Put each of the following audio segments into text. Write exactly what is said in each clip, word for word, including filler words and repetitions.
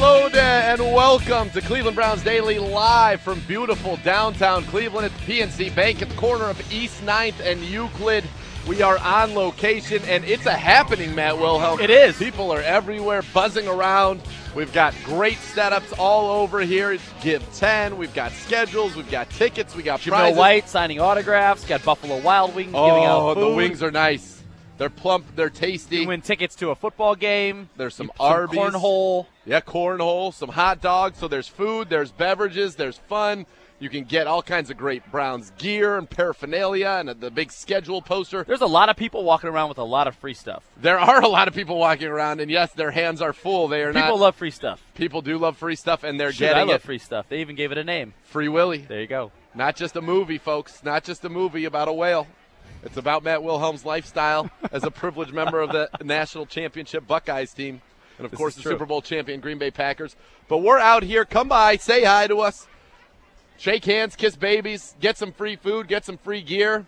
Hello there, and welcome to Cleveland Browns Daily, live from beautiful downtown Cleveland at the P N C Bank at the corner of East ninth and Euclid. We are on location, and it's a happening, Matt Wilhelm. It is. People are everywhere, buzzing around. We've got great setups all over here. Give ten. We've got schedules. We've got tickets. We got Jamil prizes. White signing autographs. Got Buffalo Wild Wings oh, giving out food. The wings are nice. They're plump. They're tasty. You win tickets to a football game. There's some some Arby's. cornhole. Yeah, cornhole. Some hot dogs. So there's food. There's beverages. There's fun. You can get all kinds of great Browns gear and paraphernalia and the big schedule poster. There's a lot of people walking around with a lot of free stuff. There are a lot of people walking around, and yes, their hands are full. They are people not. People love free stuff. People do love free stuff, and they're Shoot, getting I love it. free stuff. They even gave it a name. Free Willy. There you go. Not just a movie, folks. Not just a movie about a whale. It's about Matt Wilhelm's lifestyle as a privileged member of the national championship Buckeyes team, and of This course is the true. Super Bowl champion Green Bay Packers. But we're out here. Come by, say hi to us. Shake hands, kiss babies, get some free food, get some free gear.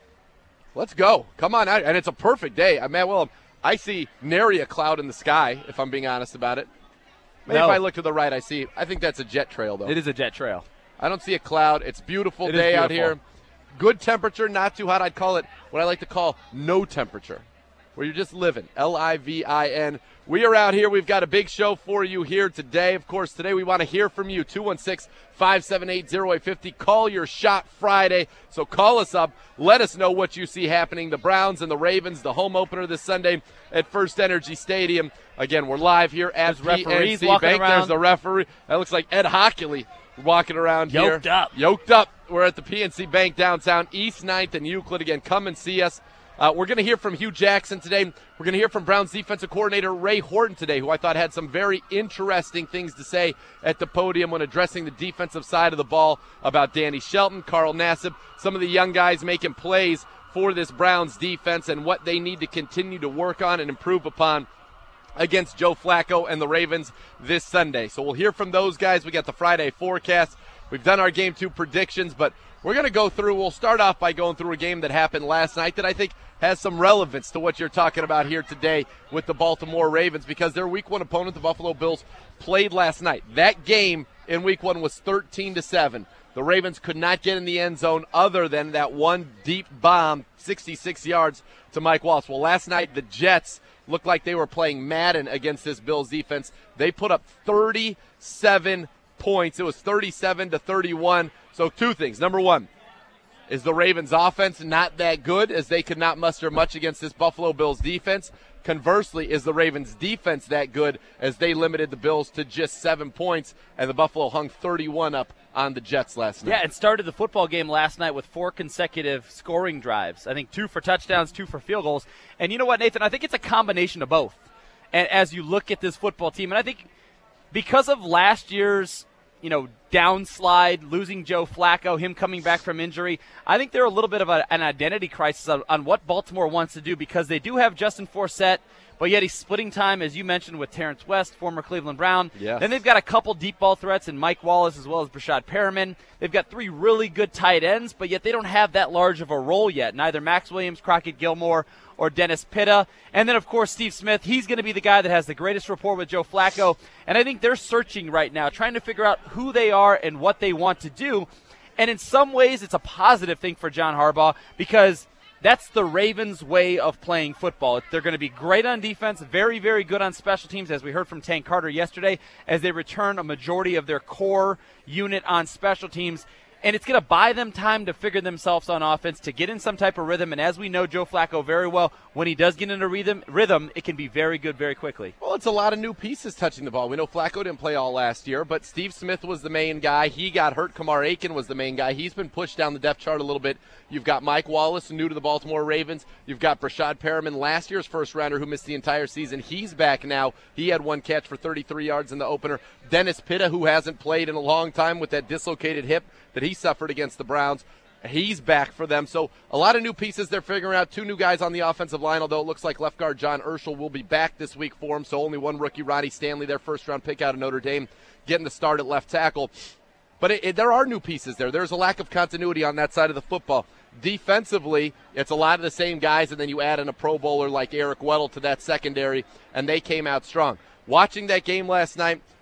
Let's go. Come on out. And it's a perfect day. Uh, Matt Wilhelm, I see nary a cloud in the sky, if I'm being honest about it. Maybe No. if I look to the right, I see. I think that's a jet trail, though. It is a jet trail. I don't see a cloud. It's a beautiful It is day out beautiful. here. Good temperature, not too hot. I'd call it what I like to call no temperature, where you're just living, L I V I N. We are out here. We've got a big show for you here today. Of course, today we want to hear from you, two one six, five seven eight, oh eight five oh. Call your shot Friday. So call us up. Let us know what you see happening. The Browns and the Ravens, the home opener this Sunday at First Energy Stadium. Again, we're live here at There's P N referees C walking Bank. around. There's the referee. That looks like Ed Hockley walking around here. Yoked up. Yoked up. We're at the P N C Bank downtown, East ninth and Euclid. Again, come and see us. Uh, we're going to hear from Hugh Jackson today. We're going to hear from Browns defensive coordinator Ray Horton today, who I thought had some very interesting things to say at the podium when addressing the defensive side of the ball about Danny Shelton, Carl Nassib, some of the young guys making plays for this Browns defense and what they need to continue to work on and improve upon against Joe Flacco and the Ravens this Sunday. So we'll hear from those guys. We got the Friday forecast. We've done our game two predictions, but we're going to go through. We'll start off by going through a game that happened last night that I think has some relevance to what you're talking about here today with the Baltimore Ravens, because their week one opponent, the Buffalo Bills, played last night. That game in week one was thirteen to seven. The Ravens could not get in the end zone other than that one deep bomb, sixty-six yards to Mike Wallace. Well, last night the Jets looked like they were playing Madden against this Bills defense. They put up thirty-seven points. It was thirty-seven to thirty-one. So two things. Number one, is the Ravens offense not that good, as they could not muster much against this Buffalo Bills defense? Conversely, is the Ravens defense that good, as they limited the Bills to just seven points and the Buffalo hung thirty-one up on the Jets last night? Yeah, it started the football game last night with four consecutive scoring drives. I think two for touchdowns, two for field goals. And you know what, Nathan? I think it's a combination of both. And as you look at this football team, and I think because of last year's, you know, downslide, losing Joe Flacco, him coming back from injury, I think they're a little bit of a, an identity crisis on, on what Baltimore wants to do, because they do have Justin Forsett, but yet he's splitting time, as you mentioned, with Terrence West, former Cleveland Brown. Yes. Then they've got a couple deep ball threats in Mike Wallace as well as Brashad Perriman. They've got three really good tight ends, but yet they don't have that large of a role yet. Neither Max Williams, Crockett Gilmore, or Dennis Pitta. And then, of course, Steve Smith. He's going to be the guy that has the greatest rapport with Joe Flacco. And I think they're searching right now, trying to figure out who they are and what they want to do. And in some ways, it's a positive thing for John Harbaugh, because that's the Ravens' way of playing football. They're going to be great on defense, very, very good on special teams, as we heard from Tank Carter yesterday, as they return a majority of their core unit on special teams. And it's going to buy them time to figure themselves on offense, to get in some type of rhythm. And as we know Joe Flacco very well, when he does get into rhythm, rhythm, it can be very good very quickly. Well, it's a lot of new pieces touching the ball. We know Flacco didn't play all last year, but Steve Smith was the main guy. He got hurt. Kamar Aiken was the main guy. He's been pushed down the depth chart a little bit. You've got Mike Wallace, new to the Baltimore Ravens. You've got Brashad Perriman, last year's first-rounder, who missed the entire season. He's back now. He had one catch for thirty-three yards in the opener. Dennis Pitta, who hasn't played in a long time with that dislocated hip that he suffered against the Browns, he's back for them. So a lot of new pieces they're figuring out. Two new guys on the offensive line, although it looks like left guard John Urschel will be back this week for him. So only one rookie, Ronnie Stanley, their first-round pick out of Notre Dame, getting the start at left tackle. But it, it, there are new pieces there. There's a lack of continuity on that side of the football. Defensively, it's a lot of the same guys, and then you add in a Pro Bowler like Eric Weddle to that secondary, and they came out strong. Watching that game last night,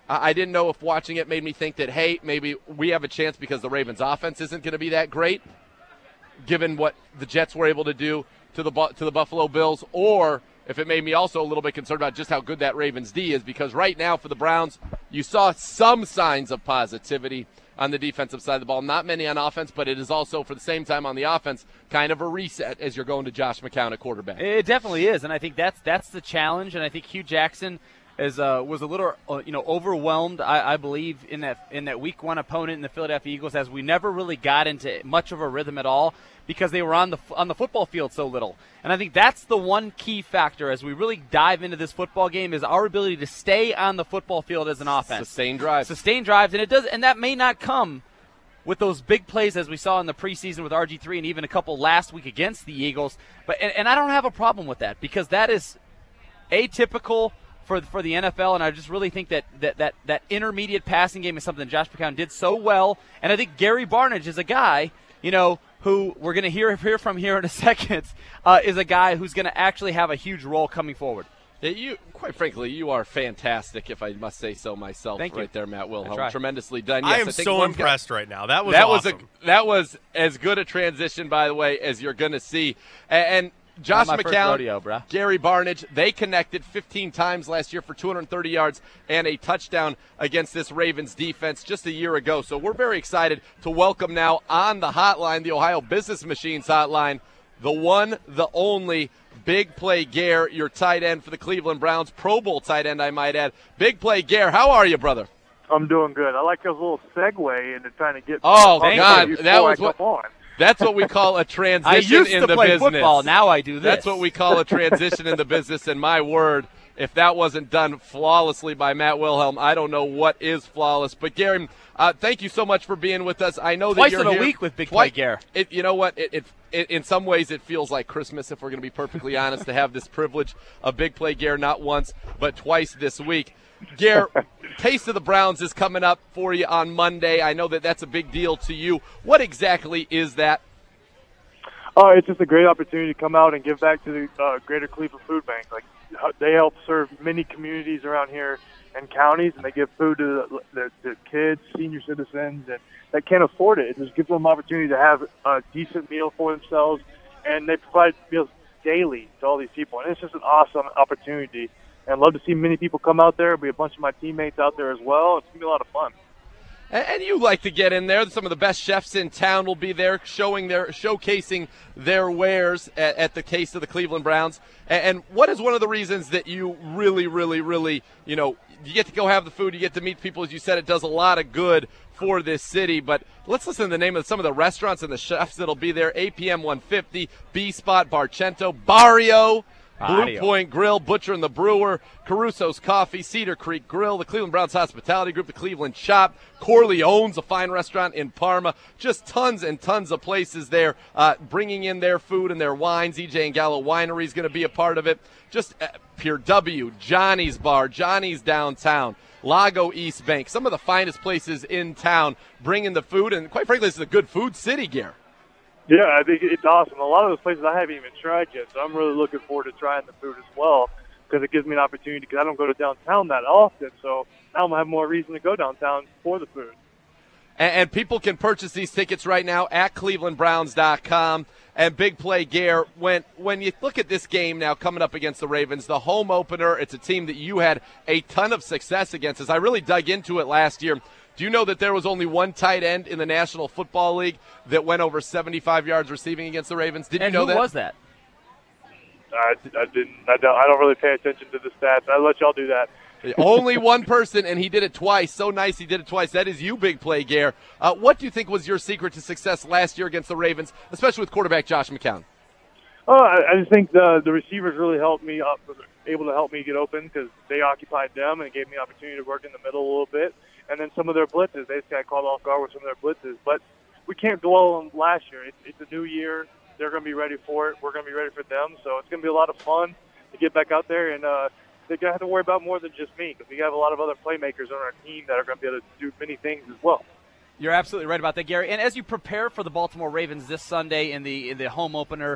I I didn't know if watching it made me think that, hey, maybe we have a chance because the Ravens' offense isn't going to be that great, given what the Jets were able to do to the to the Buffalo Bills, or if it made me also a little bit concerned about just how good that Ravens D is, because right now for the Browns, you saw some signs of positivity on the defensive side of the ball. Not many on offense, but it is also, for the same time on the offense, kind of a reset as you're going to Josh McCown at quarterback. It definitely is, and I think that's that's the challenge, and I think Hugh Jackson is uh, was a little uh, you know overwhelmed, I, I believe, in that in that week one opponent in the Philadelphia Eagles, as we never really got into much of a rhythm at all because they were on the on the football field so little. And I think that's the one key factor as we really dive into this football game is our ability to stay on the football field as an offense. Sustain drives. Sustain drives, and it does, and that may not come with those big plays as we saw in the preseason with R G three and even a couple last week against the Eagles. But and, and I don't have a problem with that because that is atypical for for the N F L, and I just really think that that, that, that intermediate passing game is something Josh McCown did so well. And I think Gary Barnidge is a guy, you know, who we're going to hear hear from here in a second, uh, is a guy who's going to actually have a huge role coming forward. Yeah, you, quite frankly, you are fantastic, if I must say so myself. Thank right you. there, Matt Wilhelm. Tremendously done. Yes, I yes, am I think so one impressed guy, right now. That was that awesome. was a, that was as good a transition, by the way, as you're going to see. And, and Josh Not my first McCown, rodeo, bruh. Gary Barnidge, they connected fifteen times last year for two hundred thirty yards and a touchdown against this Ravens defense just a year ago. So we're very excited to welcome now on the hotline, the Ohio Business Machines hotline, the one, the only Big Play Gare, your tight end for the Cleveland Browns, Pro Bowl tight end, I might add. Big Play Gare, how are you, brother? I'm doing good. I like those little segue into trying to get. Oh, thank God, you that was I what. come on. That's what we call a transition I used in to the play business. football. Now I do this. That's what we call a transition in the business. And my word, if that wasn't done flawlessly by Matt Wilhelm, I don't know what is flawless. But Gary, uh, thank you so much for being with us. I know Twice that you're in a here. week with Big Twice, Play Gare. It, you know what? It, it, it, in some ways, it feels like Christmas, if we're going to be perfectly honest, to have this privilege of Big Play Gare not once but twice this week. Gare, Taste of the Browns is coming up for you on Monday. I know that that's a big deal to you. What exactly is that? Oh, it's just a great opportunity to come out and give back to the uh, Greater Cleveland Food Bank. Like they help serve many communities around here and counties, and they give food to the, the, the kids, senior citizens, and that can't afford it. It just gives them an opportunity to have a decent meal for themselves, and they provide meals daily to all these people. And it's just an awesome opportunity. And I'd love to see many people come out there. There'll be a bunch of my teammates out there as well. It's going to be a lot of fun. And you like to get in there. Some of the best chefs in town will be there showing their showcasing their wares at, at the Taste of the Cleveland Browns. And what is one of the reasons that you really, really, really, you know, you get to go have the food, you get to meet people, as you said, it does a lot of good for this city. But let's listen to the name of some of the restaurants and the chefs that'll be there. A P M one fifty, B-Spot, Barcento, Barrio, Blue Point Grill, Butcher and the Brewer, Caruso's Coffee, Cedar Creek Grill, the Cleveland Browns Hospitality Group, the Cleveland Shop, Corleone's, a fine restaurant in Parma. Just tons and tons of places there uh, bringing in their food and their wines. E J and Gallo Winery is going to be a part of it. Just uh, Pure W, Johnny's Bar, Johnny's Downtown, Lago East Bank, some of the finest places in town bringing the food. And quite frankly, this is a good food city, Gare. Yeah, I think it's awesome. A lot of those places I haven't even tried yet, so I'm really looking forward to trying the food as well because it gives me an opportunity because I don't go to downtown that often, so now I'm going to have more reason to go downtown for the food. And, and people can purchase these tickets right now at cleveland browns dot com. And Big Play Gare, when, when you look at this game now coming up against the Ravens, the home opener, it's a team that you had a ton of success against. As I really dug into it last year, do you know that there was only one tight end in the National Football League that went over seventy-five yards receiving against the Ravens? Did and you know who that? was that? I, I didn't. I don't. I don't really pay attention to the stats. I let y'all do that. Only one person, and he did it twice. So nice he did it twice. That is you, Big Play Gare. Uh, what do you think was your secret to success last year against the Ravens, especially with quarterback Josh McCown? Oh, I, I just think the the receivers really helped me up, able to help me get open because they occupied them and it gave me the opportunity to work in the middle a little bit. And then some of their blitzes, they just got caught off guard with some of their blitzes. But we can't dwell on last year. It's, it's a new year. They're going to be ready for it. We're going to be ready for them. So it's going to be a lot of fun to get back out there. And uh, they're going to have to worry about more than just me because we have a lot of other playmakers on our team that are going to be able to do many things as well. You're absolutely right about that, Gary. And as you prepare for the Baltimore Ravens this Sunday in the in the home opener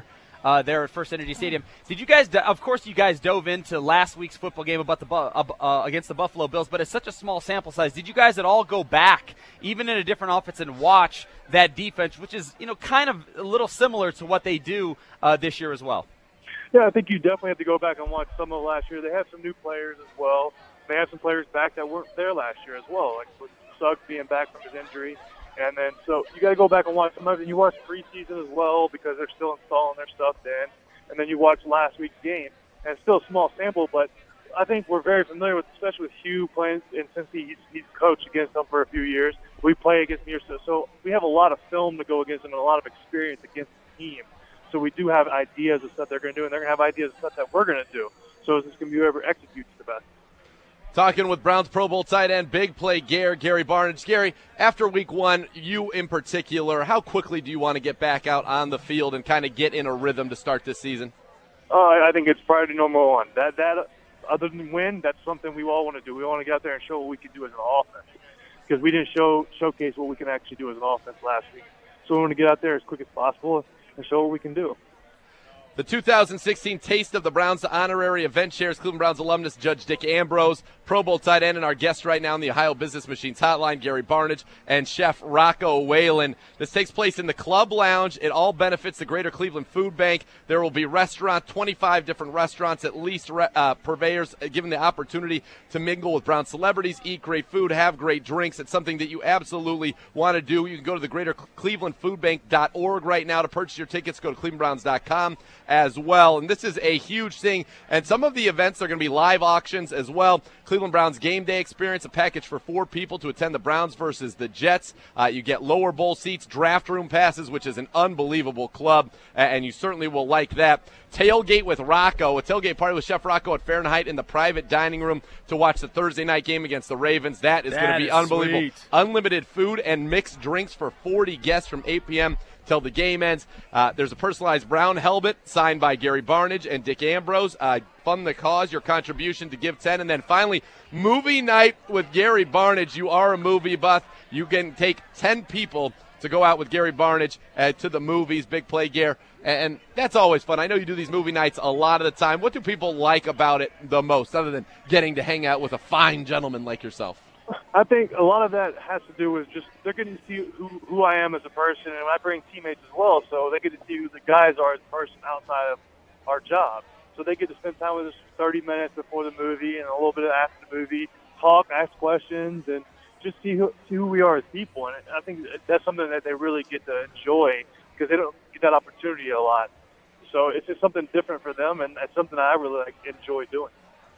uh, there at First Energy Stadium. Did you guys, of course you guys dove into last week's football game about the uh, against the Buffalo Bills, but it's such a small sample size. Did you guys at all go back, even in a different offense, and watch that defense, which is, you know, kind of a little similar to what they do uh, this year as well? Yeah, I think you definitely have to go back and watch some of last year. They have some new players as well. They have some players back that weren't there last year as well, like with Suggs being back from his injury. And then, so you got to go back and watch some of it. You watch preseason as well because they're still installing their stuff then. And then you watch last week's game. And it's still a small sample, but I think we're very familiar with, especially with Hugh playing, and since he's, he's coached against them for a few years, we play against him. So, so we have a lot of film to go against him and a lot of experience against the team. So we do have ideas of stuff they're going to do, and they're going to have ideas of stuff that we're going to do. So it's just going to be whoever executes the best. Talking with Browns Pro Bowl tight end, big play Gary, Gary Barnidge. Gary, after week one, you in particular, how quickly do you want to get back out on the field and kind of get in a rhythm to start this season? Uh, I think it's priority number one. That, that, other than win, that's something we all want to do. We want to get out there and show what we can do as an offense because we didn't show showcase what we can actually do as an offense last week. So we want to get out there as quick as possible and show what we can do. The two thousand sixteen Taste of the Browns honorary event chairs Cleveland Browns alumnus Judge Dick Ambrose, Pro Bowl tight end, and our guest right now in the Ohio Business Machines hotline, Gary Barnidge, and Chef Rocco Whalen. This takes place in the Club Lounge. It all benefits the Greater Cleveland Food Bank. There will be restaurant, twenty-five different restaurants, at least uh, purveyors given the opportunity to mingle with Brown celebrities, eat great food, have great drinks. It's something that you absolutely want to do. You can go to the greater cleveland food bank dot org right now to purchase your tickets. Go to cleveland browns dot com as well. And this is a huge thing. And some of the events are going to be live auctions as well. Cleveland Browns game day experience, a package for four people to attend the Browns versus the Jets. Uh, you get lower bowl seats, draft room passes, which is an unbelievable club, and you certainly will like that. Tailgate with Rocco, a tailgate party with Chef Rocco at Fahrenheit in the private dining room to watch the Thursday night game against the Ravens. That is going to be unbelievable. Sweet. Unlimited food and mixed drinks for forty guests from eight p.m. till the game ends. Uh, there's a personalized Brown helmet signed by Gary Barnidge and Dick Ambrose. Uh, fund the cause, your contribution to Give ten. And then finally, movie night with Gary Barnidge. You are a movie buff. You can take ten people to go out with Gary Barnidge uh, to the movies, big play gear. And that's always fun. I know you do these movie nights a lot of the time. What do people like about it the most, other than getting to hang out with a fine gentleman like yourself? I think a lot of that has to do with just they're getting to see who, who I am as a person, and I bring teammates as well, so they get to see who the guys are as a person outside of our job. So they get to spend time with us thirty minutes before the movie and a little bit after the movie, talk, ask questions, and just see who, see who we are as people. And I think that's something that they really get to enjoy because they don't get that opportunity a lot. So it's just something different for them, and it's something I really like, enjoy doing.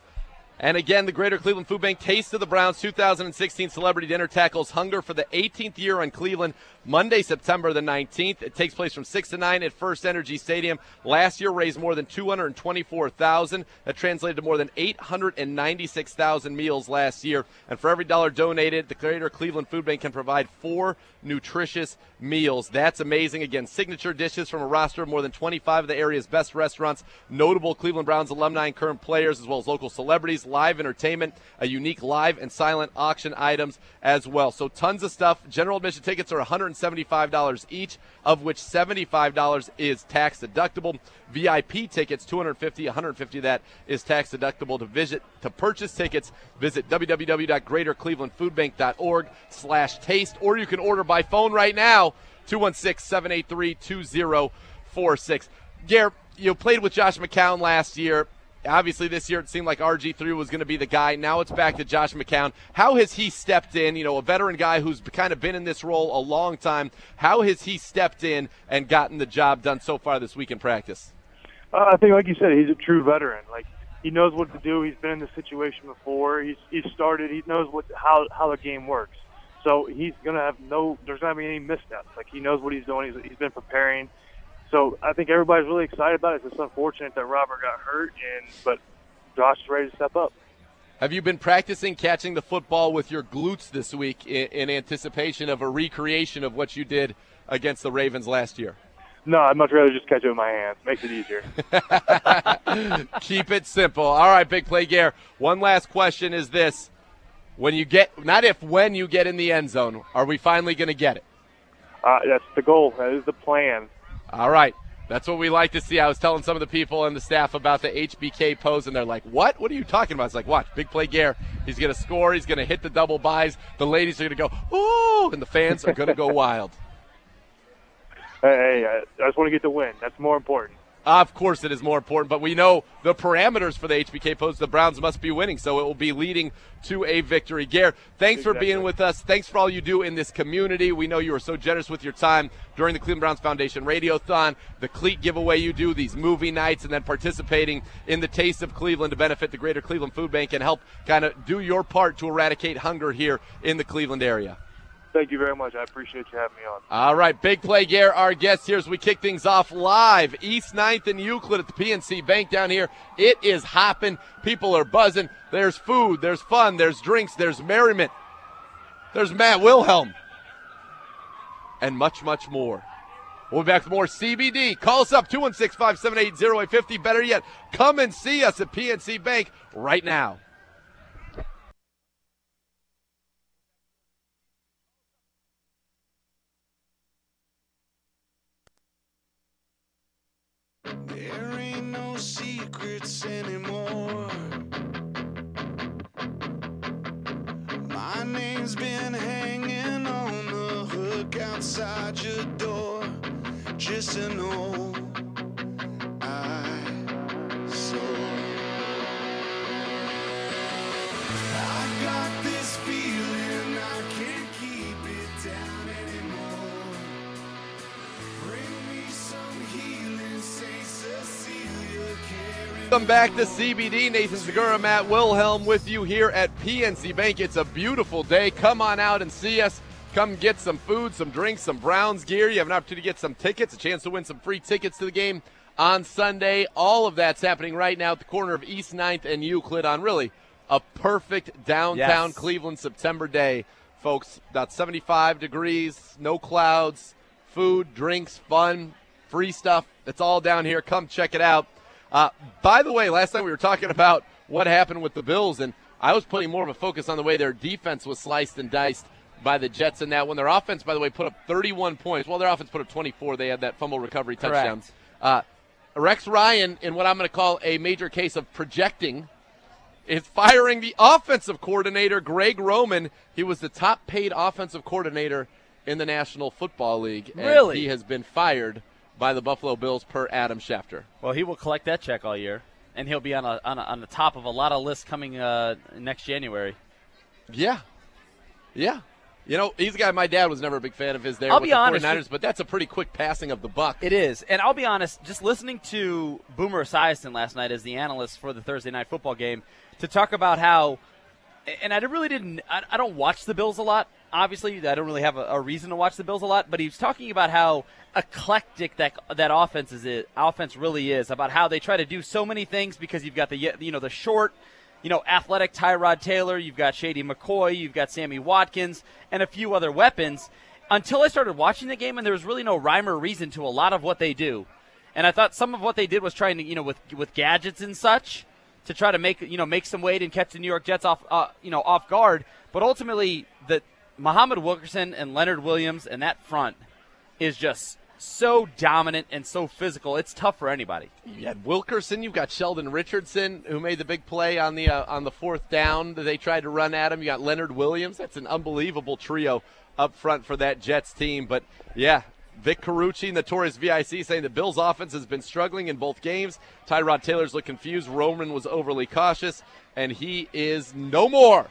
And again, the Greater Cleveland Food Bank Taste of the Browns two thousand sixteen Celebrity Dinner tackles hunger for the eighteenth year on Cleveland, Monday, September the nineteenth. It takes place from six to nine at First Energy Stadium. Last year raised more than two hundred twenty-four thousand dollars. That translated to more than eight hundred ninety-six thousand meals last year. And for every dollar donated, the Greater Cleveland Food Bank can provide four nutritious meals. That's amazing. Again, signature dishes from a roster of more than twenty-five of the area's best restaurants, notable Cleveland Browns alumni and current players, as well as local celebrities, live entertainment, a unique live and silent auction items as well. So tons of stuff. General admission tickets are one hundred seventy-five dollars each, of which seventy-five dollars is tax deductible. V I P tickets, two hundred fifty dollars, one hundred fifty dollars of that is tax deductible. To visit, to purchase tickets, visit w w w dot greater cleveland food bank dot org slash taste, or you can order by phone right now, two one six, seven eight three, two zero four six. Gare, you played with Josh McCown last year. Obviously, this year it seemed like R G three was going to be the guy. Now it's back to Josh McCown. How has he stepped in? You know, a veteran guy who's kind of been in this role a long time. How has he stepped in and gotten the job done so far this week in practice? Uh, I think, like you said, he's a true veteran. Like, he knows what to do. He's been in this situation before. He's he's started. He knows what how how the game works. So he's gonna have no. There's not gonna be any missteps. Like, he knows what he's doing. He's he's been preparing. So I think everybody's really excited about it. It's just unfortunate that Robert got hurt, and but Josh is ready to step up. Have you been practicing catching the football with your glutes this week in, in anticipation of a recreation of what you did against the Ravens last year? No, I'd much rather just catch it with my hands. Makes it easier. Keep it simple. All right, Big Play Gare. One last question is this. When you get, not if, when you get in the end zone, are we finally going to get it? Uh, that's the goal. That is the plan. All right. That's what we like to see. I was telling some of the people and the staff about the H B K pose, and they're like, what? What are you talking about? It's like, watch, big play Gare. He's going to score. He's going to hit the double buys. The ladies are going to go, ooh, and the fans are going to go wild. Hey, I just want to get the win. That's more important. Of course it is more important, but we know the parameters for the H B K pose. The Browns must be winning, so it will be leading to a victory. Gare, thanks exactly. for being with us. Thanks for all you do in this community. We know you are so generous with your time during the Cleveland Browns Foundation Radiothon, the cleat giveaway you do, these movie nights, and then participating in the Taste of Cleveland to benefit the Greater Cleveland Food Bank and help kind of do your part to eradicate hunger here in the Cleveland area. Thank you very much. I appreciate you having me on. All right, Big Play Gare, our guest here as we kick things off live. East ninth and Euclid at the P N C Bank down here. It is hopping. People are buzzing. There's food. There's fun. There's drinks. There's merriment. There's Matt Wilhelm. And much, much more. We'll be back with more C B D. Call us up, two one six, five seven eight, zero eight five zero. Better yet, come and see us at P N C Bank right now. There ain't no secrets anymore. My name's been hanging on the hook outside your door. Just to know I saw. I got this feeling I can't keep it down anymore. Bring me some healing, Saint Cecilia, carry. Welcome back to C B D. Nathan Segura, Matt Wilhelm with you here at P N C Bank. It's a beautiful day. Come on out and see us. Come get some food, some drinks, some Browns gear. You have an opportunity to get some tickets, a chance to win some free tickets to the game on Sunday. All of that's happening right now at the corner of East ninth and Euclid on really a perfect downtown Yes. Cleveland September day. Folks, about seventy-five degrees, no clouds, food, drinks, fun, free stuff. It's all down here. Come check it out. Uh, by the way, last time we were talking about what happened with the Bills, and I was putting more of a focus on the way their defense was sliced and diced by the Jets in that one. Their offense, by the way, put up thirty-one points. Well, their offense put up twenty-four. They had that fumble recovery touchdown. Uh, Rex Ryan, in what I'm going to call a major case of projecting, is firing the offensive coordinator, Greg Roman. He was the top-paid offensive coordinator in the National Football League. And Really? he has been fired by the Buffalo Bills per Adam Schefter. Well, he will collect that check all year, and he'll be on a, on, a, on the top of a lot of lists coming uh, next January. Yeah. Yeah. You know, he's a guy my dad was never a big fan of his there I'll with be the honest, 49ers, but that's a pretty quick passing of the buck. It is. And I'll be honest, just listening to Boomer Esiason last night as the analyst for the Thursday Night Football game to talk about how – and I really didn't – I don't watch the Bills a lot. Obviously, I don't really have a, a reason to watch the Bills a lot, but he was talking about how eclectic that that offense is. It, offense really is, about how they try to do so many things because you've got the you know the short – you know, athletic Tyrod Taylor, you've got Shady McCoy, you've got Sammy Watkins, and a few other weapons, until I started watching the game, and there was really no rhyme or reason to a lot of what they do. And I thought some of what they did was trying to, you know, with with gadgets and such, to try to make, you know, make some weight and catch the New York Jets off, uh, you know, off guard. But ultimately, the Muhammad Wilkerson and Leonard Williams and that front is just so dominant and so physical. It's tough for anybody. You had Wilkerson. You've got Sheldon Richardson, who made the big play on the uh, on the fourth down that they tried to run at him. You got Leonard Williams. That's an unbelievable trio up front for that Jets team. But, yeah, Vic Carucci, Notorious V I C, saying the Bills' offense has been struggling in both games. Tyrod Taylor's looked confused. Roman was overly cautious, and he is no more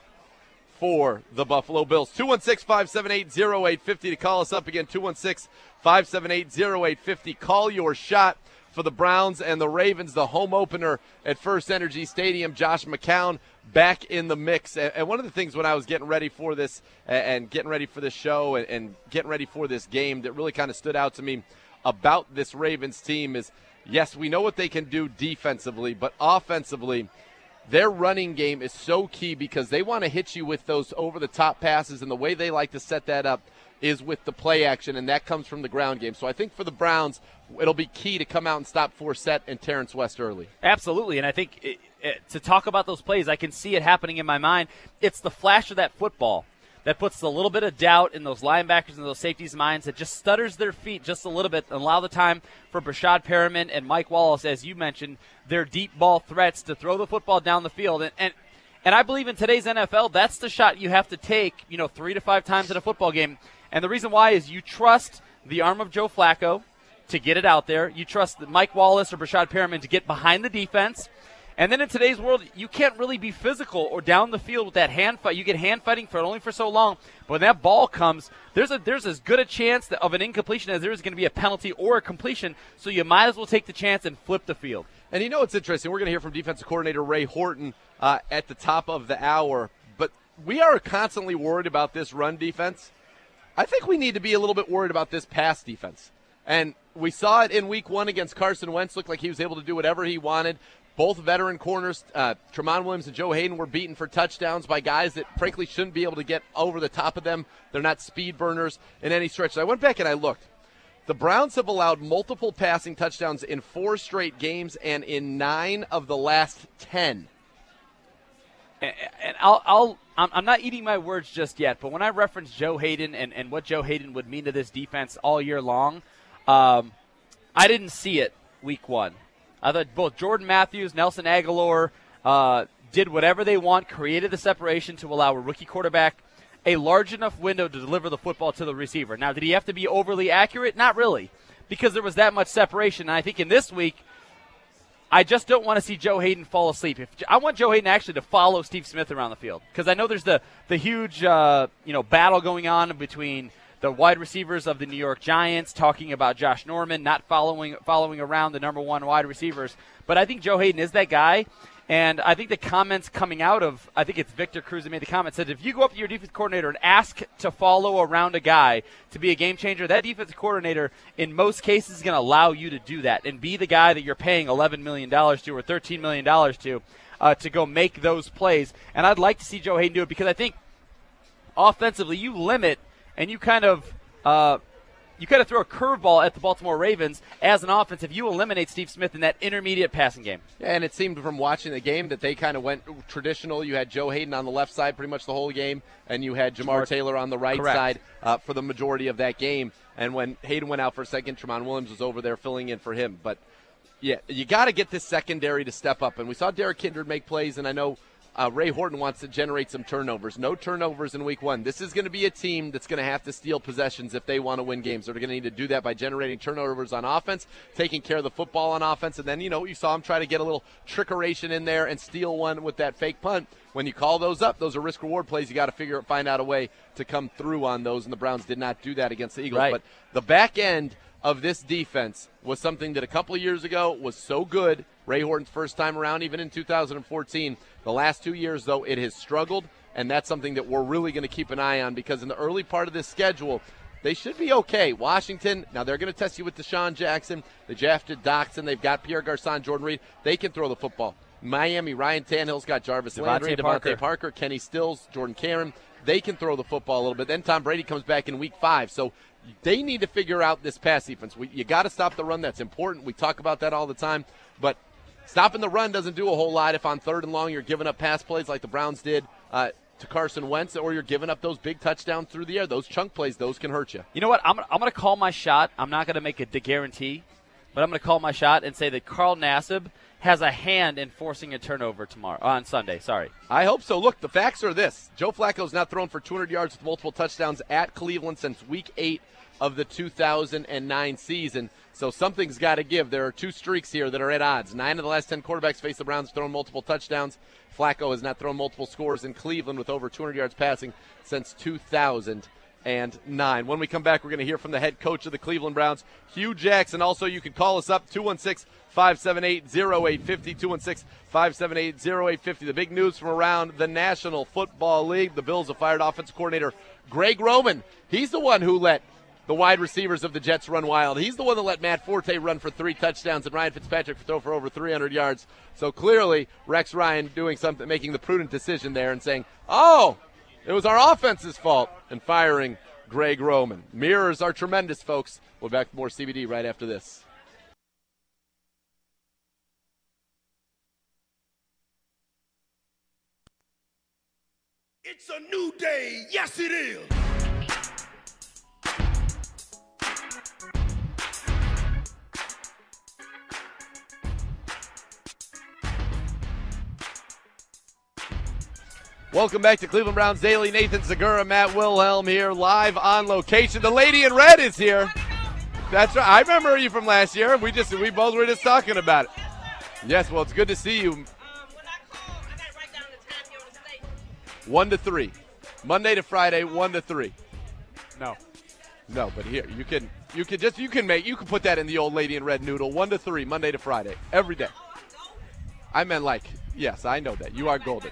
for the Buffalo Bills. two one six, five seven eight, zero eight five zero to call us up again. two one six, five seven eight, zero eight five zero. Call your shot for the Browns and the Ravens, the home opener at First Energy Stadium. Josh McCown back in the mix. And one of the things when I was getting ready for this and getting ready for this show and getting ready for this game that really kind of stood out to me about this Ravens team is, yes, we know what they can do defensively, but offensively, their running game is so key because they want to hit you with those over-the-top passes, and the way they like to set that up is with the play action, and that comes from the ground game. So I think for the Browns, it'll be key to come out and stop Forsett and Terrence West early. Absolutely, and I think it, it, to talk about those plays, I can see it happening in my mind. It's the flash of that football that puts a little bit of doubt in those linebackers and those safeties' minds, that just stutters their feet just a little bit and allow the time for Brashad Perriman and Mike Wallace, as you mentioned, their deep ball threats to throw the football down the field. And, and and I believe in today's N F L, that's the shot you have to take, you know, three to five times in a football game. And the reason why is you trust the arm of Joe Flacco to get it out there. You trust Mike Wallace or Brashad Perriman to get behind the defense. And then in today's world, you can't really be physical or down the field with that hand fight. You get hand fighting for only for so long. But when that ball comes, there's a there's as good a chance of an incompletion as there is going to be a penalty or a completion. So you might as well take the chance and flip the field. And you know what's interesting? We're going to hear from defensive coordinator Ray Horton uh, at the top of the hour. But we are constantly worried about this run defense. I think we need to be a little bit worried about this pass defense. And we saw it in week one against Carson Wentz. Looked like he was able to do whatever he wanted. Both veteran corners, uh, Tramon Williams and Joe Hayden, were beaten for touchdowns by guys that, frankly, shouldn't be able to get over the top of them. They're not speed burners in any stretch. So I went back and I looked. The Browns have allowed multiple passing touchdowns in four straight games and in nine of the last ten. And, and I'll, I'll, I'm, I'm not eating my words just yet, but when I reference Joe Hayden and, and what Joe Hayden would mean to this defense all year long, um, I didn't see it week one. I thought both Jordan Matthews, Nelson Aguilar uh, did whatever they want, created the separation to allow a rookie quarterback a large enough window to deliver the football to the receiver. Now, did he have to be overly accurate? Not really, because there was that much separation. And I think in this week, I just don't want to see Joe Hayden fall asleep. If I want Joe Hayden actually to follow Steve Smith around the field, because I know there's the the huge uh, you know battle going on between the wide receivers of the New York Giants, talking about Josh Norman not following following around the number one wide receivers. But I think Joe Hayden is that guy. And I think the comments coming out of, I think it's Victor Cruz that made the comment, said if you go up to your defense coordinator and ask to follow around a guy to be a game changer, that defense coordinator in most cases is going to allow you to do that and be the guy that you're paying eleven million dollars to or thirteen million dollars to uh, to go make those plays. And I'd like to see Joe Hayden do it because I think offensively you limit and you kind of uh, you kind of throw a curveball at the Baltimore Ravens as an offense if you eliminate Steve Smith in that intermediate passing game. Yeah, and it seemed from watching the game that they kind of went traditional. You had Joe Hayden on the left side pretty much the whole game, and you had Jamar, Jamar Taylor on the right correct. side uh, for the majority of that game. And when Hayden went out for a second, Tramon Williams was over there filling in for him. But, yeah, you got to get this secondary to step up. And we saw Derek Kindred make plays, and I know Uh, Ray Horton wants to generate some turnovers. No turnovers in week one. This is going to be a team that's going to have to steal possessions if they want to win games. They're going to need to do that by generating turnovers on offense, taking care of the football on offense, and then, you know, you saw him try to get a little trickeration in there and steal one with that fake punt. When you call those up, those are risk-reward plays. You got to figure find out a way to come through on those, and the Browns did not do that against the Eagles. Right. But the back end of this defense was something that a couple of years ago was so good. Ray Horton's first time around, even in two thousand fourteen. The last two years, though, it has struggled, and that's something that we're really going to keep an eye on because in the early part of this schedule, they should be okay. Washington, now they're going to test you with Deshaun Jackson. They drafted Doxson. They've got Pierre Garçon, Jordan Reed. They can throw the football. Miami, Ryan Tannehill's got Jarvis Devontae Landry, Parker. Devontae Parker, Kenny Stills, Jordan Cameron. They can throw the football a little bit. Then Tom Brady comes back in week five. So they need to figure out this pass defense. We, you got to stop the run. That's important. We talk about that all the time. But stopping the run doesn't do a whole lot if on third and long you're giving up pass plays like the Browns did uh, to Carson Wentz, or you're giving up those big touchdowns through the air. Those chunk plays, those can hurt you. You know what? I'm, I'm going to call my shot. I'm not going to make a guarantee, but I'm going to call my shot and say that Carl Nassib has a hand in forcing a turnover tomorrow on Sunday. Sorry. I hope so. Look, the facts are this. Joe Flacco's not thrown for two hundred yards with multiple touchdowns at Cleveland since week eight of the two thousand nine season. So something's got to give. There are two streaks here that are at odds. Nine of the last ten quarterbacks face the Browns thrown multiple touchdowns. Flacco has not thrown multiple scores in Cleveland with over two hundred yards passing since two thousand nine. When we come back, we're going to hear from the head coach of the Cleveland Browns, Hugh Jackson. Also, you can call us up, two one six, five seven eight, oh eight five oh, two one six, five seven eight, oh eight five oh. The big news from around the National Football League. The Bills have fired offensive coordinator Greg Roman. He's the one who let the wide receivers of the Jets run wild. He's the one that let Matt Forte run for three touchdowns and Ryan Fitzpatrick throw for over three hundred yards. So clearly, Rex Ryan doing something, making the prudent decision there and saying, oh, it was our offense's fault, and firing Greg Roman. Mirrors are tremendous, folks. We'll be back with more C B D right after this. It's a new day. Yes, it is. Welcome back to Cleveland Browns Daily. Nathan Zagura, Matt Wilhelm here, live on location. The lady in red is here. That's right. I remember you from last year. We just we both were just talking about it. Yes, well, it's good to see you. One to three, Monday to Friday, one to three. No. No, but here you can you can just you can make you can put that in the old lady in red noodle. One to three, Monday to Friday, every day. I meant like yes, I know that you are golden.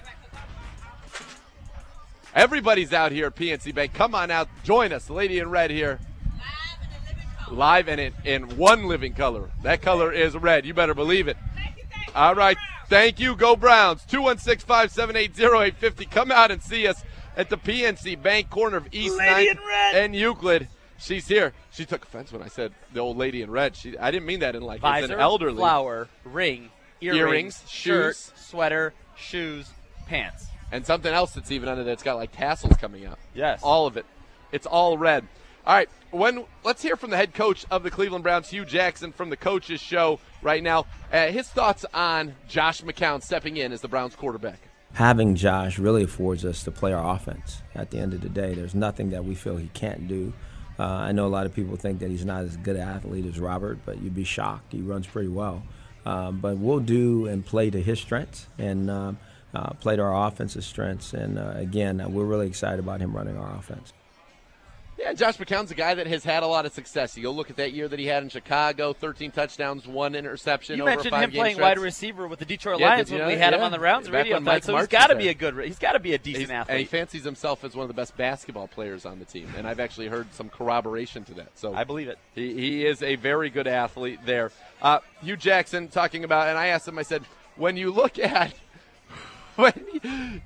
Everybody's out here at P N C Bank. Come on out, join us. The lady in red here. Live and in, in one living color. That color is red. You better believe it. All right. Thank you. Go Browns. two one six, five seven eight, zero eight five zero. Come out and see us at the P N C Bank corner of East ninth and Euclid. She's here. She took offense when I said the old lady in red. She, I didn't mean that in like Visor, it's an elderly. flower, ring, earrings, Earrings, shirt, shoes. sweater, shoes, pants. And something else that's even under there. It's got like tassels coming out. Yes. All of it. It's all red. All right. When let's hear from the head coach of the Cleveland Browns, Hugh Jackson, from the Coaches Show right now. Uh, his thoughts on Josh McCown stepping in as the Browns quarterback. Having Josh really affords us to play our offense. At the end of the day, there's nothing that we feel he can't do. Uh, I know a lot of people think that he's not as good an athlete as Robert, but you'd be shocked. He runs pretty well. Um, but we'll do and play to his strengths and um, uh, play to our offensive strengths. And, uh, again, we're really excited about him running our offense. Yeah, Josh McCown's a guy that has had a lot of success. You go look at that year that he had in Chicago, thirteen touchdowns, one interception You over a mentioned him five-game playing stretch. wide receiver with the Detroit Yeah, Lions did you when know we had that? him on the Yeah. Browns Back radio. when Mike So he's Martz got to was be there. a good. He's got to be a decent He's- athlete. And he fancies himself as one of the best basketball players on the team, and I've actually heard some corroboration to that. So I believe it. He, he is a very good athlete there. Uh, Hugh Jackson talking about, and I asked him, I said, when you look at when you,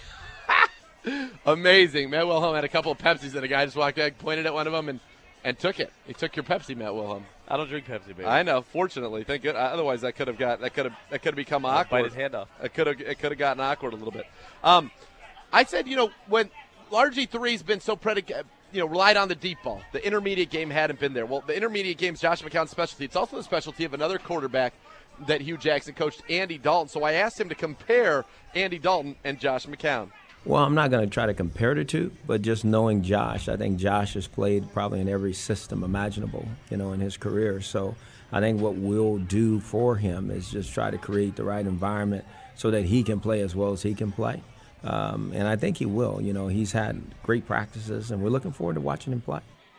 amazing. Matt Wilhelm had a couple of Pepsis, and a guy just walked back, pointed at one of them, and, and took it. He took your Pepsi, Matt Wilhelm. I don't drink Pepsi, baby. I know. Fortunately, thank good. Otherwise, that could have got that could have that could have become I'll awkward. bite his hand off. It could have it could have gotten awkward a little bit. Um, I said, you know, when R G three's been so predicated, you know, relied on the deep ball. The intermediate game hadn't been there. Well, the intermediate game's Josh McCown's specialty. It's also the specialty of another quarterback that Hugh Jackson coached, Andy Dalton. So I asked him to compare Andy Dalton and Josh McCown. Well, I'm not going to try to compare the two, but just knowing Josh, I think Josh has played probably in every system imaginable, you know, in his career. So I think what we'll do for him is just try to create the right environment so that he can play as well as he can play. Um, and I think he will. You know, he's had great practices, and we're looking forward to watching him play.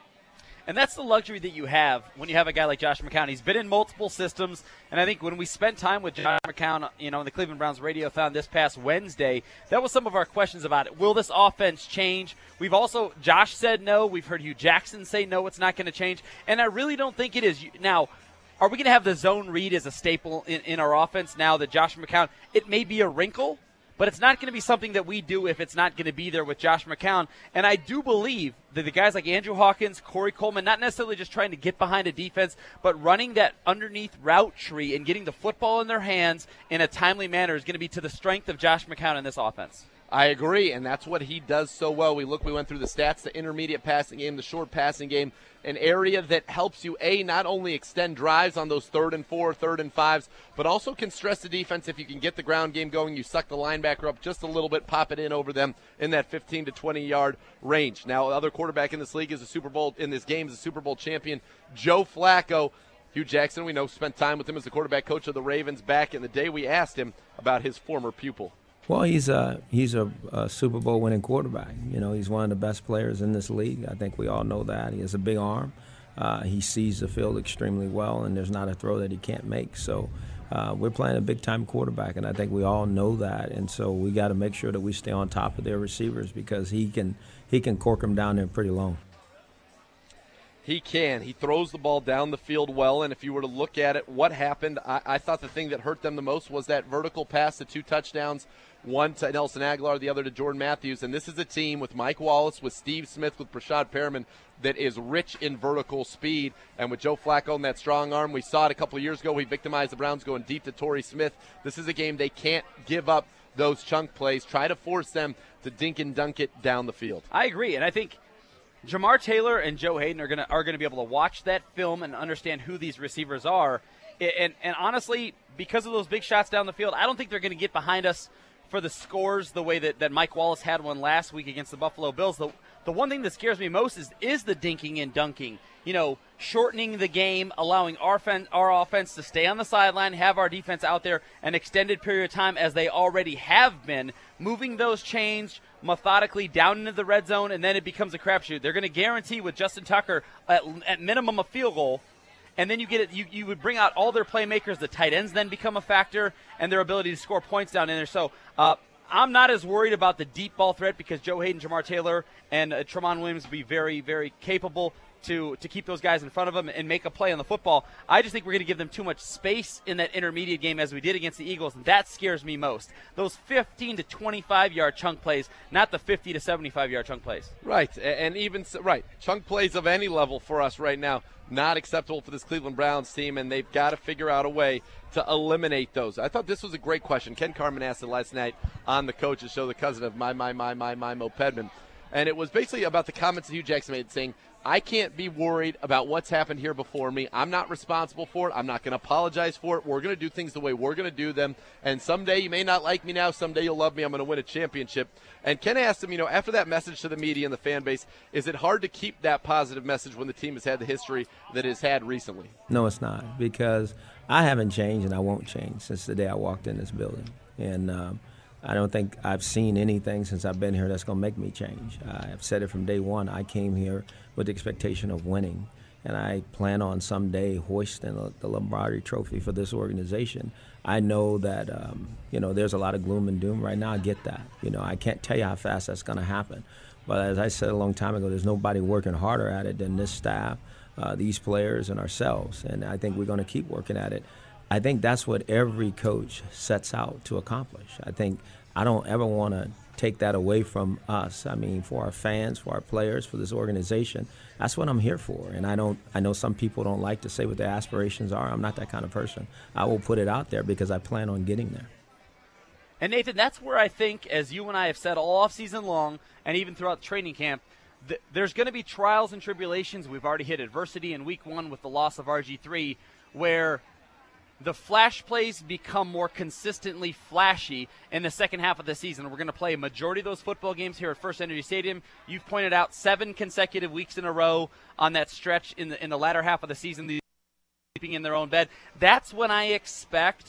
And that's the luxury that you have when you have a guy like Josh McCown. He's been in multiple systems, and I think when we spent time with Josh McCown, you know, in the Cleveland Browns Radiothon this past Wednesday, that was some of our questions about it. Will this offense change? We've also, Josh said no. We've heard Hugh Jackson say no, it's not going to change. And I really don't think it is. Now, are we going to have the zone read as a staple in, in our offense now that Josh McCown, it may be a wrinkle, but it's not going to be something that we do if it's not going to be there with Josh McCown. And I do believe that the guys like Andrew Hawkins, Corey Coleman, not necessarily just trying to get behind a defense, but running that underneath route tree and getting the football in their hands in a timely manner is going to be to the strength of Josh McCown in this offense. I agree, and that's what he does so well. We look, we went through the stats, the intermediate passing game, the short passing game, an area that helps you, A, not only extend drives on those third and four, third and fives, but also can stress the defense if you can get the ground game going. You suck the linebacker up just a little bit, pop it in over them in that fifteen to twenty-yard range. Now, the other quarterback in this league is a Super Bowl, in this game is a Super Bowl champion, Joe Flacco. Hugh Jackson, we know, spent time with him as the quarterback coach of the Ravens back in the day. We asked him about his former pupil. Well, he's a he's a, a Super Bowl winning quarterback. You know, he's one of the best players in this league. I think we all know that. He has a big arm. Uh, he sees the field extremely well, and there's not a throw that he can't make. So uh, we're playing a big-time quarterback, and I think we all know that. And so we got to make sure that we stay on top of their receivers because he can he can cork them down there pretty long. He can. He throws the ball down the field well, and if you were to look at it, what happened, I, I thought the thing that hurt them the most was that vertical pass, the two touchdowns, one to Nelson Aguilar, the other to Jordan Matthews. And this is a team with Mike Wallace, with Steve Smith, with Brashad Perriman that is rich in vertical speed. And with Joe Flacco and that strong arm, we saw it a couple of years ago. We victimized the Browns going deep to Torrey Smith. This is a game they can't give up those chunk plays, try to force them to dink and dunk it down the field. I agree, and I think Jamar Taylor and Joe Hayden are going to are going to be able to watch that film and understand who these receivers are. And, and honestly, because of those big shots down the field, I don't think they're going to get behind us for the scores the way that, that Mike Wallace had one last week against the Buffalo Bills. The, the one thing that scares me most is, is the dinking and dunking. You know, shortening the game, allowing our, fen- our offense to stay on the sideline, have our defense out there an extended period of time as they already have been, moving those chains methodically down into the red zone, and then it becomes a crapshoot. They're going to guarantee with Justin Tucker at, at minimum a field goal, and then you get it. You, you would bring out all their playmakers. The tight ends then become a factor, and their ability to score points down in there. So uh, I'm not as worried about the deep ball threat because Joe Hayden, Jamar Taylor, and uh, Tramon Williams will be very, very capable to to keep those guys in front of them and make a play on the football. I just think we're going to give them too much space in that intermediate game as we did against the Eagles, and that scares me most. Those fifteen to twenty-five yard chunk plays, not the fifty to seventy-five yard chunk plays. Right, and even right, chunk plays of any level for us right now, not acceptable for this Cleveland Browns team, and they've got to figure out a way to eliminate those. I thought this was a great question. Ken Carman asked it last night on the Coaches Show, the cousin of my, my, my, my, my, Mo Pedman. And it was basically about the comments that Hugh Jackson made saying, I can't be worried about what's happened here before me. I'm not responsible for it. I'm not going to apologize for it. We're going to do things the way we're going to do them. And someday you may not like me now. Someday you'll love me. I'm going to win a championship. And Ken asked him, you know, after that message to the media and the fan base, is it hard to keep that positive message when the team has had the history that it's had recently? No, it's not, because I haven't changed and I won't change since the day I walked in this building. And um, I don't think I've seen anything since I've been here that's going to make me change. I've said it from day one. I came here with the expectation of winning, and I plan on someday hoisting the Lombardi Trophy for this organization. I know that, um, you know, there's a lot of gloom and doom right now. I get that. You know, I can't tell you how fast that's going to happen. But as I said a long time ago, there's nobody working harder at it than this staff, uh, these players, and ourselves. And I think we're going to keep working at it. I think that's what every coach sets out to accomplish. I think I don't ever want to take that away from us. I mean, for our fans, for our players, for this organization, that's what I'm here for. And I don't. I know some people don't like to say what their aspirations are. I'm not that kind of person. I will put it out there because I plan on getting there. And Nathan, that's where I think, as you and I have said all offseason long, and even throughout the training camp, th- there's going to be trials and tribulations. We've already hit adversity in week one with the loss of R G three, where the flash plays become more consistently flashy in the second half of the season. We're going to play a majority of those football games here at First Energy Stadium. You've pointed out seven consecutive weeks in a row on that stretch in the in the latter half of the season, the sleeping in their own bed. That's when I expect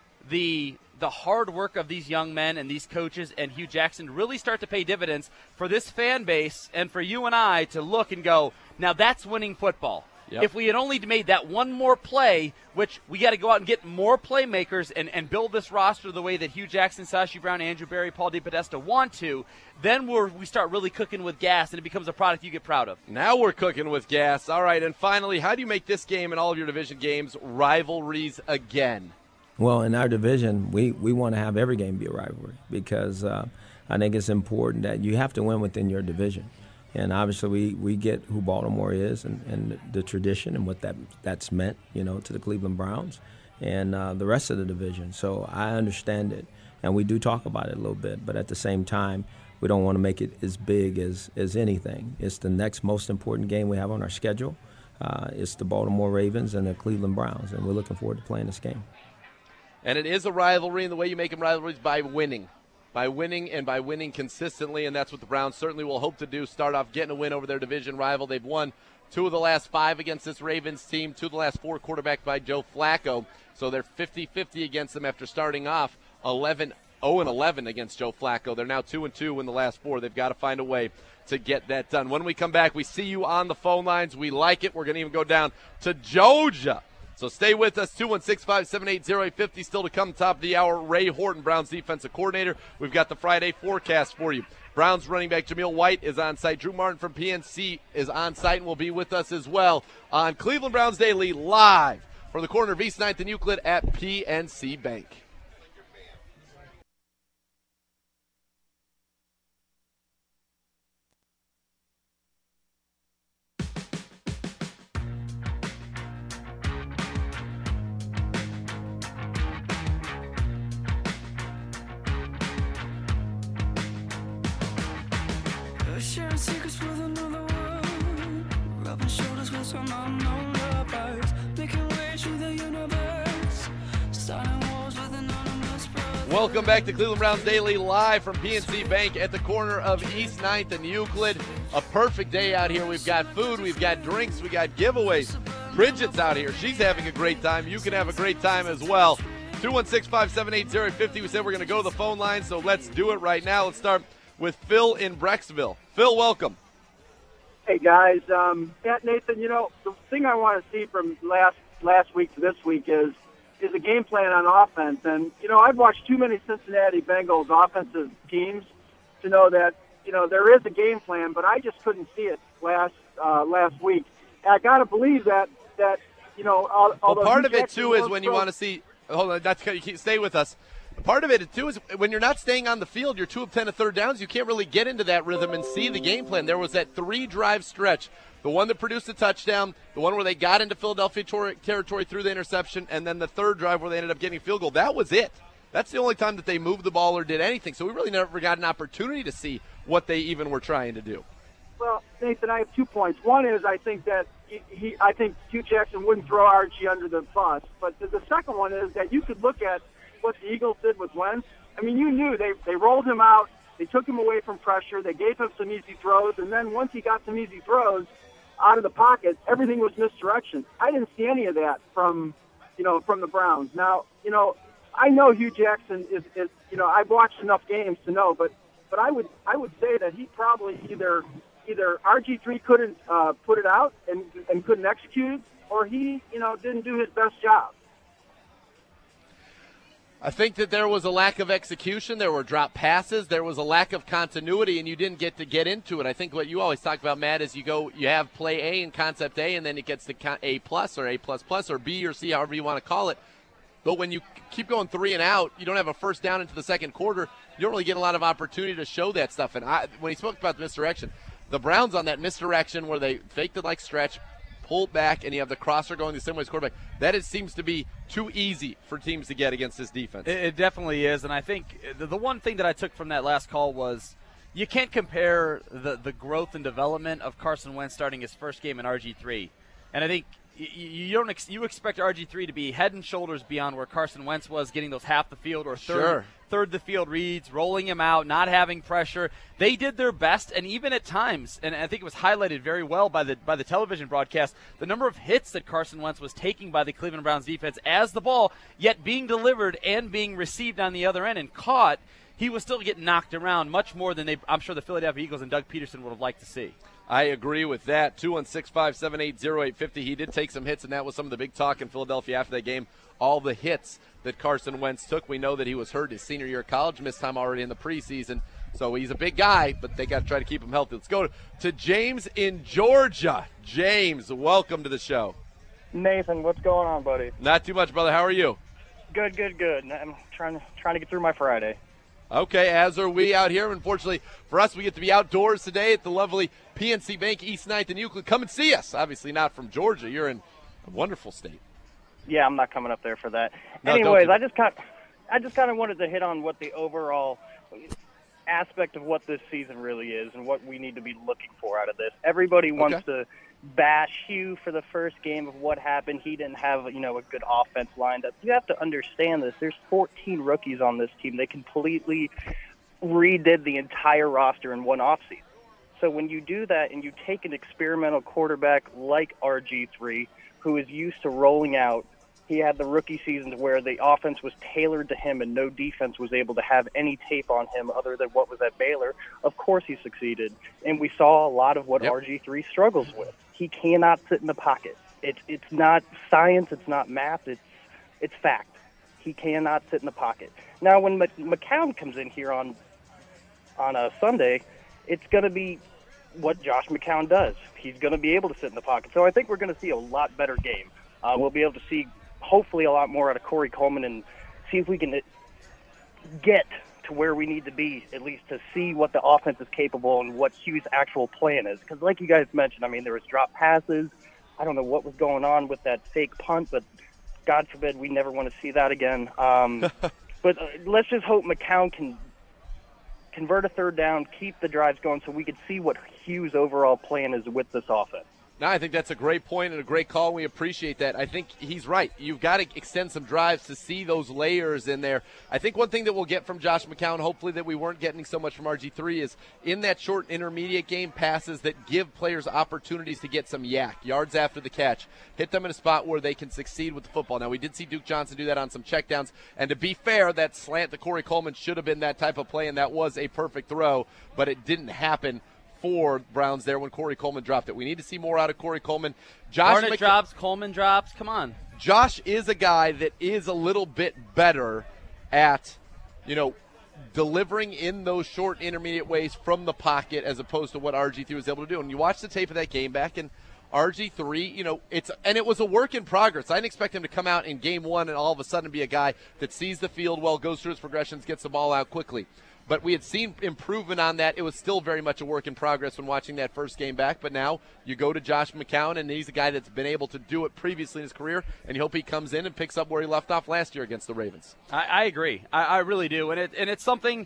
the the hard work of these young men and these coaches and Hugh Jackson to really start to pay dividends for this fan base and for you and I to look and go, now that's winning football. Yep. If we had only made that one more play, which we got to go out and get more playmakers and, and build this roster the way that Hugh Jackson, Sashi Brown, Andrew Berry, Paul DePodesta want to, then we're, we start really cooking with gas and it becomes a product you get proud of. Now we're cooking with gas. All right, and finally, how do you make this game and all of your division games rivalries again? Well, in our division, we, we want to have every game be a rivalry because uh, I think it's important that you have to win within your division. And obviously, we, we get who Baltimore is and, and the tradition and what that that's meant, you know, to the Cleveland Browns and uh, the rest of the division. So I understand it, and we do talk about it a little bit. But at the same time, we don't want to make it as big as, as anything. It's the next most important game we have on our schedule. Uh, it's the Baltimore Ravens and the Cleveland Browns, and we're looking forward to playing this game. And it is a rivalry, and the way you make them rivalries by winning. By winning and by winning consistently, and that's what the Browns certainly will hope to do. Start off getting a win over their division rival. They've won two of the last five against this Ravens team, two of the last four quarterbacked by Joe Flacco. So they're fifty-fifty against them after starting off eleven oh and eleven against Joe Flacco. They're now two and two in the last four. They've got to find a way to get that done. When we come back, we see you on the phone lines. We like it. We're going to even go down to Georgia. So stay with us, two one six, five seven eight, zero eight five zero. Still to come, top of the hour, Ray Horton, Browns defensive coordinator. We've got the Friday forecast for you. Browns running back Jameel White is on site. Drew Martin from P N C is on site and will be with us as well on Cleveland Browns Daily, live from the corner of East ninth and Euclid at P N C Bank. I'm unknown lovers, making way through the universe, starting wars with anonymous brothers. Welcome back to Cleveland Browns Daily, live from P N C Bank at the corner of East ninth and Euclid. A perfect day out here. We've got food, we've got drinks, we got giveaways. Bridget's out here. She's having a great time. You can have a great time as well. two one six, five seven eight, zero eight five zero. We said we're going to go to the phone line, so let's do it right now. Let's start with Phil in Brecksville. Phil, welcome. Hey, guys. Um, yeah, Nathan, you know, the thing I want to see from last last week to this week is is a game plan on offense. And, you know, I've watched too many Cincinnati Bengals offensive teams to know that, you know, there is a game plan, but I just couldn't see it last uh, last week. And I got to believe that, that you know, although well, part of it, Jackson too, is was when you pro- want to see – hold on, that's, you keep, stay with us. Part of it, too, is when you're not staying on the field, you're two of ten at third downs, you can't really get into that rhythm and see the game plan. There was that three-drive stretch, the one that produced a touchdown, the one where they got into Philadelphia tor- territory through the interception, and then the third drive where they ended up getting a field goal. That was it. That's the only time that they moved the ball or did anything. So we really never got an opportunity to see what they even were trying to do. Well, Nathan, I have two points. One is I think that he, he I think Hugh Jackson wouldn't throw Archie under the bus. But the, the second one is that you could look at what the Eagles did with Wentz. I mean, you knew they, they rolled him out, they took him away from pressure, they gave him some easy throws, and then once he got some easy throws out of the pocket, everything was misdirection. I didn't see any of that from, you know, from the Browns. Now, you know, I know Hugh Jackson is, is you know, I've watched enough games to know, but but I would I would say that he probably either either R G three couldn't uh, put it out and and couldn't execute it, or he, you know, didn't do his best job. I think that there was a lack of execution. There were drop passes. There was a lack of continuity, and you didn't get to get into it. I think what you always talk about, Matt, is you go, you have play A and concept A, and then it gets to A plus or A plus plus or B or C, however you want to call it. But when you keep going three and out, you don't have a first down into the second quarter. You don't really get a lot of opportunity to show that stuff. And I, when he spoke about the misdirection, the Browns on that misdirection where they faked it like stretch, pulled back, and you have the crosser going the same way as quarterback, that it seems to be too easy for teams to get against this defense. It, it definitely is, and I think the, the one thing that I took from that last call was you can't compare the, the growth and development of Carson Wentz starting his first game in R G three. And I think you, you don't ex- you expect R G three to be head and shoulders beyond where Carson Wentz was, getting those half the field or third, Sure. third the field reads, rolling him out, not having pressure. They did their best, and even at times, and I think it was highlighted very well by the by the television broadcast, the number of hits that Carson Wentz was taking by the Cleveland Browns defense as the ball, yet being delivered and being received on the other end and caught, he was still getting knocked around much more than they, I'm sure the Philadelphia Eagles and Doug Peterson would have liked to see. I agree with that. two one six, five seven eight, zero eight five zero. He did take some hits, and that was some of the big talk in Philadelphia after that game. All the hits that Carson Wentz took. We know that he was hurt his senior year of college, missed time already in the preseason. So he's a big guy, but they got to try to keep him healthy. Let's go to James in Georgia. James, welcome to the show. Nathan, what's going on, buddy? Not too much, brother. How are you? Good, good, good. I'm trying to trying to get through my Friday. Okay, as are we out here. Unfortunately for us, we get to be outdoors today at the lovely P N C Bank East ninth and Euclid. Come and see us. Obviously not from Georgia. You're in a wonderful state. Yeah, I'm not coming up there for that. No, Anyways, don't I just kind I just kind of wanted to hit on what the overall aspect of what this season really is and what we need to be looking for out of this. Everybody wants Okay. to bash Hugh for the first game of what happened. He didn't have, you know, a good offense lined up. You have to understand this. There's fourteen rookies on this team. They completely redid the entire roster in one offseason. So when you do that and you take an experimental quarterback like R G three, who is used to rolling out, he had the rookie seasons where the offense was tailored to him and no defense was able to have any tape on him other than what was at Baylor. Of course he succeeded. And we saw a lot of what Yep. R G three struggles with. He cannot sit in the pocket. It's it's not science. It's not math. It's it's fact. He cannot sit in the pocket. Now, when Mc- McCown comes in here on on a Sunday, it's going to be what Josh McCown does. He's going to be able to sit in the pocket. So I think we're going to see a lot better game. Uh, we'll be able to see hopefully a lot more out of Corey Coleman and see if we can get to where we need to be, at least to see what the offense is capable and what Hugh's actual plan is. Because like you guys mentioned, I mean, there was drop passes. I don't know what was going on with that fake punt, but God forbid we never want to see that again. Um, but uh, let's just hope McCown can convert a third down, keep the drives going so we can see what Hugh's overall plan is with this offense. No, I think that's a great point and a great call. We appreciate that. I think he's right. You've got to extend some drives to see those layers in there. I think one thing that we'll get from Josh McCown, hopefully that we weren't getting so much from R G three, is in that short intermediate game, passes that give players opportunities to get some yak, yards after the catch, hit them in a spot where they can succeed with the football. Now, we did see Duke Johnson do that on some checkdowns, and to be fair, that slant to Corey Coleman should have been that type of play, and that was a perfect throw, but it didn't happen for Browns there when Corey Coleman dropped it. We need to see more out of Corey Coleman. Josh Barnett McC- drops, Coleman drops. Come on. Josh is a guy that is a little bit better at, you know, delivering in those short intermediate ways from the pocket as opposed to what R G three was able to do. And you watch the tape of that game back, and R G three, you know, it's and it was a work in progress. I didn't expect him to come out in game one and all of a sudden be a guy that sees the field well, goes through his progressions, gets the ball out quickly. But we had seen improvement on that. It was still very much a work in progress when watching that first game back. But now you go to Josh McCown, and he's a guy that's been able to do it previously in his career, and you hope he comes in and picks up where he left off last year against the Ravens. I, I agree. I, I really do. And, it, and it's something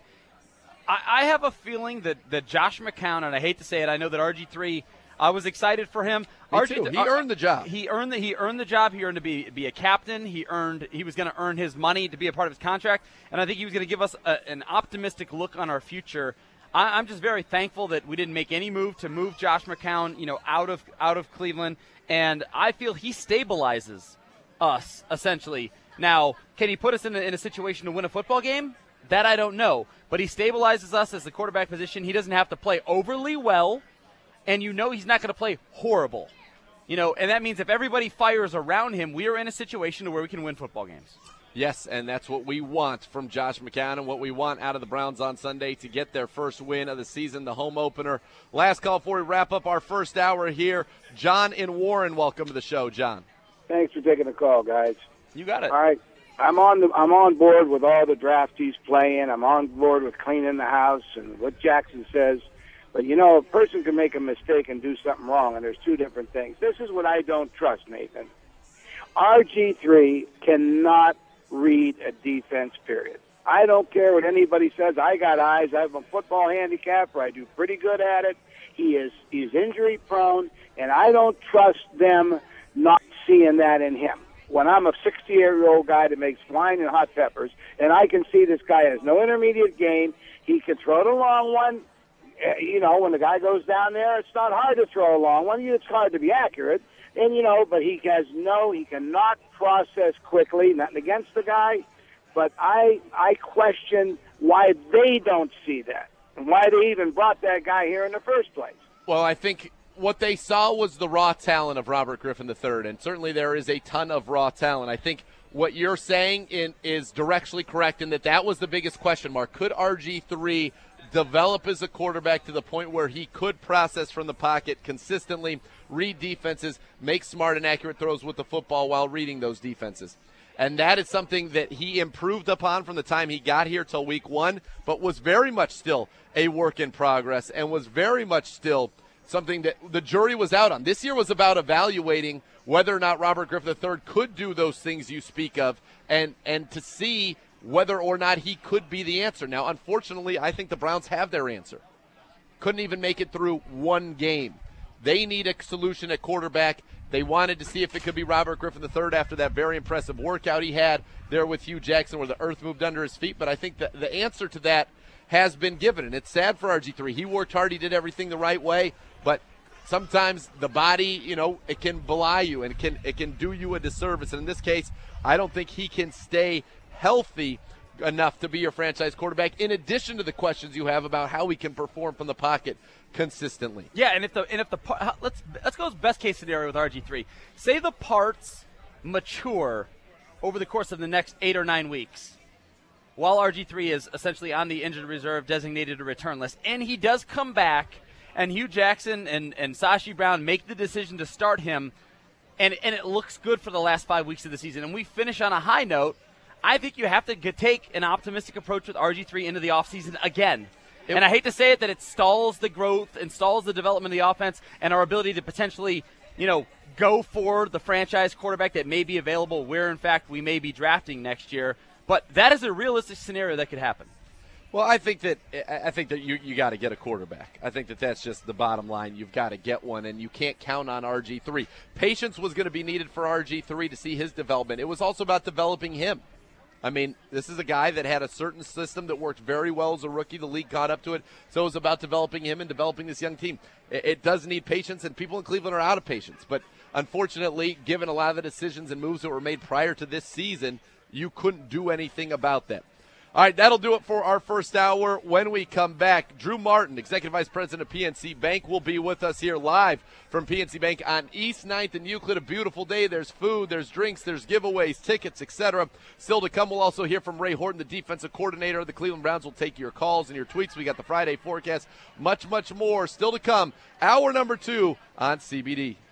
I, I have a feeling that, that Josh McCown, and I hate to say it, I know that R G three, I was excited for him. Me R G, too. He earned the job. He earned the he earned the job. He earned to be be a captain. He earned he was going to earn his money to be a part of his contract, and I think he was going to give us a, an optimistic look on our future. I, I'm just very thankful that we didn't make any move to move Josh McCown, you know, out of out of Cleveland, and I feel he stabilizes us essentially. Now, can he put us in a, in a situation to win a football game? That I don't know, but he stabilizes us as the quarterback position. He doesn't have to play overly well. And you know he's not going to play horrible. You know, and that means if everybody fires around him, we are in a situation where we can win football games. Yes, and that's what we want from Josh McCown and what we want out of the Browns on Sunday to get their first win of the season, the home opener. Last call before we wrap up our first hour here. John in Warren, welcome to the show, John. Thanks for taking the call, guys. You got it. All right. I'm on the I'm on board with all the draftees playing. I'm on board with cleaning the house and what Jackson says. But, you know, a person can make a mistake and do something wrong, and there's two different things. This is what I don't trust, Nathan. R G three cannot read a defense, period. I don't care what anybody says. I got eyes. I have a football handicap where I do pretty good at it. He is he's injury-prone, and I don't trust them not seeing that in him. When I'm a sixty-year-old guy that makes wine and hot peppers, and I can see this guy has no intermediate game, he can throw the long one. You know, when the guy goes down there, it's not hard to throw a long one. It's hard to be accurate. And, you know, but he has no, he cannot process quickly, nothing against the guy. But I I question why they don't see that and why they even brought that guy here in the first place. Well, I think what they saw was the raw talent of Robert Griffin the third, and certainly there is a ton of raw talent. I think what you're saying in, is directionally correct in that that was the biggest question mark. Could R G three develop as a quarterback to the point where he could process from the pocket consistently, read defenses, make smart and accurate throws with the football while reading those defenses? And that is something that he improved upon from the time he got here till week one, but was very much still a work in progress and was very much still something that the jury was out on. This year was about evaluating whether or not Robert Griffin the third could do those things you speak of and, and to see whether or not he could be the answer. Now, unfortunately, I think the Browns have their answer. Couldn't even make it through one game. They need a solution at quarterback. They wanted to see if it could be Robert Griffin the third after that very impressive workout he had there with Hugh Jackson where the earth moved under his feet. But I think that the answer to that has been given, and it's sad for R G three. He worked hard. He did everything the right way, but sometimes the body, you know, it can belie you and it can, it can do you a disservice. And in this case, I don't think he can stay healthy enough to be your franchise quarterback, in addition to the questions you have about how he can perform from the pocket consistently. Yeah, and if the and if the let's let's go with best case scenario with R G three. Say the parts mature over the course of the next eight or nine weeks, while R G three is essentially on the injured reserve designated to return list, and he does come back, and Hugh Jackson and and Sashi Brown make the decision to start him, and and it looks good for the last five weeks of the season, and we finish on a high note. I think you have to get, take an optimistic approach with R G three into the offseason again. It, and I hate to say it, that it stalls the growth and stalls the development of the offense and our ability to potentially, you know, go for the franchise quarterback that may be available where, in fact, we may be drafting next year. But that is a realistic scenario that could happen. Well, I think that I think that you you got to get a quarterback. I think that that's just the bottom line. You've got to get one, and you can't count on R G three. Patience was going to be needed for R G three to see his development. It was also about developing him. I mean, this is a guy that had a certain system that worked very well as a rookie. The league caught up to it. So it was about developing him and developing this young team. It, it does need patience, and people in Cleveland are out of patience. But unfortunately, given a lot of the decisions and moves that were made prior to this season, you couldn't do anything about that. All right, that'll do it for our first hour. When we come back, Drew Martin, Executive Vice President of P N C Bank, will be with us here live from P N C Bank on East ninth and Euclid. A beautiful day. There's food, there's drinks, there's giveaways, tickets, et cetera. Still to come, we'll also hear from Ray Horton, the defensive coordinator of the Cleveland Browns. Will take your calls and your tweets. We got the Friday forecast. Much, much more still to come. Hour number two on C B D.